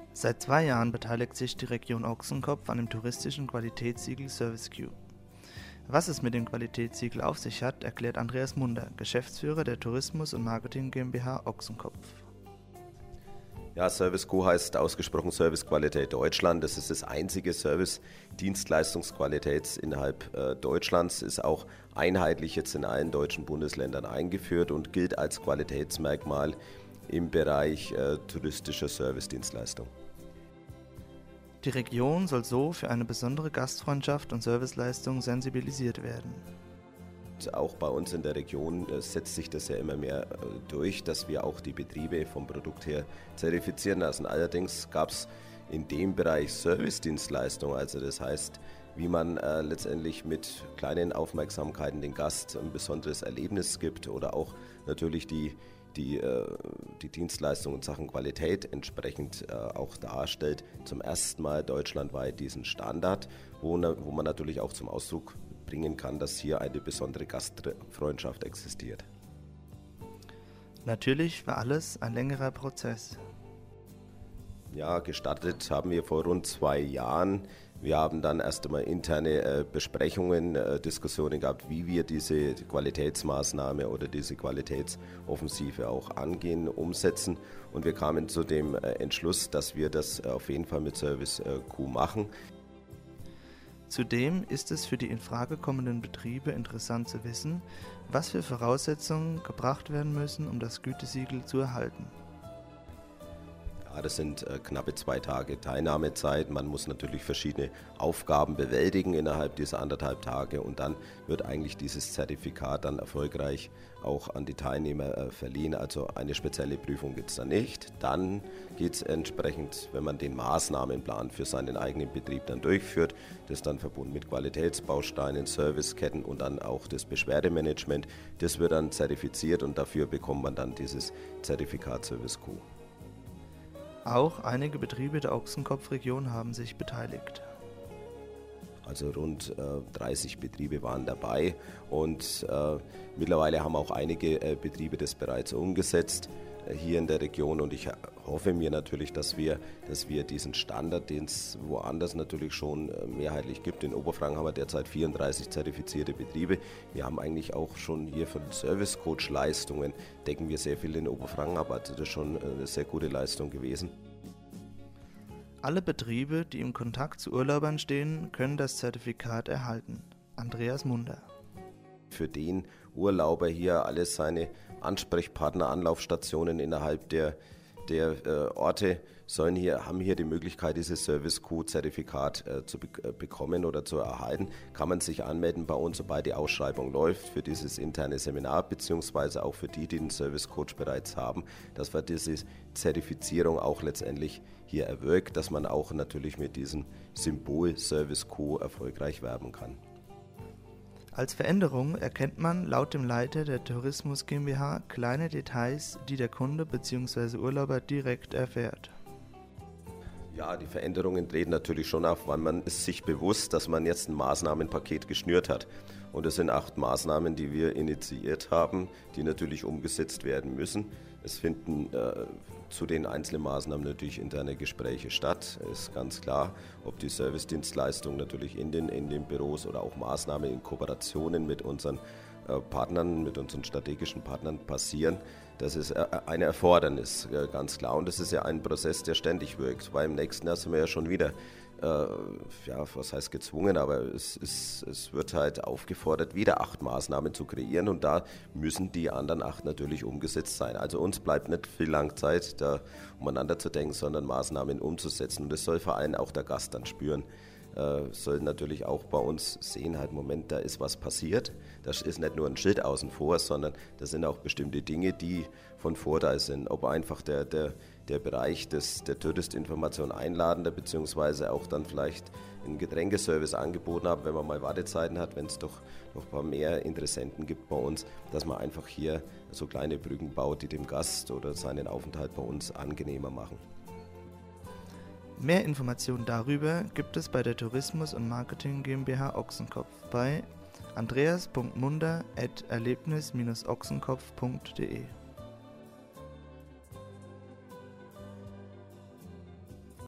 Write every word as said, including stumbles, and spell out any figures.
Seit zwei Jahren beteiligt sich die Region Ochsenkopf an dem touristischen Qualitätssiegel ServiceQ. Was es mit dem Qualitätssiegel auf sich hat, erklärt Andreas Munder, Geschäftsführer der Tourismus und Marketing GmbH Ochsenkopf. Ja, ServiceQ heißt ausgesprochen Servicequalität Deutschland. Das ist das einzige Service-Dienstleistungsqualitäts innerhalb äh, Deutschlands, ist auch einheitlich jetzt in allen deutschen Bundesländern eingeführt und gilt als Qualitätsmerkmal im Bereich äh, touristischer Servicedienstleistung. Die Region soll so für eine besondere Gastfreundschaft und Serviceleistung sensibilisiert werden. Auch bei uns in der Region setzt sich das ja immer mehr durch, dass wir auch die Betriebe vom Produkt her zertifizieren lassen. Allerdings gab es in dem Bereich Servicedienstleistung, also das heißt, wie man äh, letztendlich mit kleinen Aufmerksamkeiten den Gast ein besonderes Erlebnis gibt oder auch natürlich die Die, äh, die Dienstleistung in Sachen Qualität entsprechend äh, auch darstellt, zum ersten Mal deutschlandweit diesen Standard, wo, wo man natürlich auch zum Ausdruck bringen kann, dass hier eine besondere Gastfreundschaft existiert. Natürlich war alles ein längerer Prozess. Ja, gestartet haben wir vor rund zwei Jahren. Wir haben dann erst einmal interne äh, Besprechungen, äh, Diskussionen gehabt, wie wir diese Qualitätsmaßnahme oder diese Qualitätsoffensive auch angehen, umsetzen. Und wir kamen zu dem äh, Entschluss, dass wir das äh, auf jeden Fall mit ServiceQ machen. Zudem ist es für die in Frage kommenden Betriebe interessant zu wissen, was für Voraussetzungen gebracht werden müssen, um das Gütesiegel zu erhalten. Ja, das sind äh, knappe zwei Tage Teilnahmezeit. Man muss natürlich verschiedene Aufgaben bewältigen innerhalb dieser anderthalb Tage und dann wird eigentlich dieses Zertifikat dann erfolgreich auch an die Teilnehmer äh, verliehen. Also eine spezielle Prüfung gibt es da nicht. Dann geht es entsprechend, wenn man den Maßnahmenplan für seinen eigenen Betrieb dann durchführt, das dann verbunden mit Qualitätsbausteinen, Serviceketten und dann auch das Beschwerdemanagement. Das wird dann zertifiziert und dafür bekommt man dann dieses Zertifikat ServiceQ. Auch einige Betriebe der Ochsenkopf-Region haben sich beteiligt. Also rund äh, dreißig Betriebe waren dabei und äh, mittlerweile haben auch einige äh, Betriebe das bereits umgesetzt äh, hier in der Region und ich hoffe mir natürlich, dass wir, dass wir diesen Standard, den es woanders natürlich schon äh, mehrheitlich gibt, in Oberfranken haben wir derzeit vierunddreißig zertifizierte Betriebe. Wir haben eigentlich auch schon hier von Service-Coach-Leistungen, decken wir sehr viel in Oberfranken ab, also das ist schon eine sehr gute Leistung gewesen. Alle Betriebe, die im Kontakt zu Urlaubern stehen, können das Zertifikat erhalten. Andreas Munder. Für den Urlauber hier alle seine Ansprechpartner, Anlaufstationen innerhalb der, der äh, Orte sollen hier, haben hier die Möglichkeit, dieses ServiceQ-Zertifikat äh, zu be äh, bekommen oder zu erhalten. Kann man sich anmelden bei uns, sobald die Ausschreibung läuft, für dieses interne Seminar, beziehungsweise auch für die, die den Service Coach bereits haben, dass wir diese Zertifizierung auch letztendlich hier erwirkt, dass man auch natürlich mit diesem Symbol ServiceQ erfolgreich werben kann. Als Veränderung erkennt man laut dem Leiter der Tourismus GmbH kleine Details, die der Kunde bzw. Urlauber direkt erfährt. Ja, die Veränderungen treten natürlich schon auf, weil man ist sich bewusst, dass man jetzt ein Maßnahmenpaket geschnürt hat. Und es sind acht Maßnahmen, die wir initiiert haben, die natürlich umgesetzt werden müssen. Es finden äh, zu den einzelnen Maßnahmen natürlich interne Gespräche statt, ist ganz klar, ob die Servicedienstleistung natürlich in den, in den Büros oder auch Maßnahmen in Kooperationen mit unseren äh, Partnern, mit unseren strategischen Partnern passieren. Das ist äh, ein Erfordernis, äh, ganz klar. Und das ist ja ein Prozess, der ständig wirkt, weil im nächsten Jahr sind wir ja schon wieder Äh, ja, was heißt gezwungen, aber es, ist, es wird halt aufgefordert, wieder acht Maßnahmen zu kreieren und da müssen die anderen acht natürlich umgesetzt sein. Also uns bleibt nicht viel lang Zeit, da umeinander zu denken, sondern Maßnahmen umzusetzen und das soll vor allem auch der Gast dann spüren. Äh, soll natürlich auch bei uns sehen, halt Moment, da ist was passiert. Das ist nicht nur ein Schild außen vor, sondern das sind auch bestimmte Dinge, die von Vorteil sind. Ob einfach der, der, der Bereich des, der Touristinformation einladender, beziehungsweise auch dann vielleicht einen Getränkeservice angeboten haben, wenn man mal Wartezeiten hat, wenn es doch noch ein paar mehr Interessenten gibt bei uns, dass man einfach hier so kleine Brücken baut, die dem Gast oder seinen Aufenthalt bei uns angenehmer machen. Mehr Informationen darüber gibt es bei der Tourismus und Marketing GmbH Ochsenkopf bei andreas punkt munder at erlebnis Bindestrich ochsenkopf punkt de.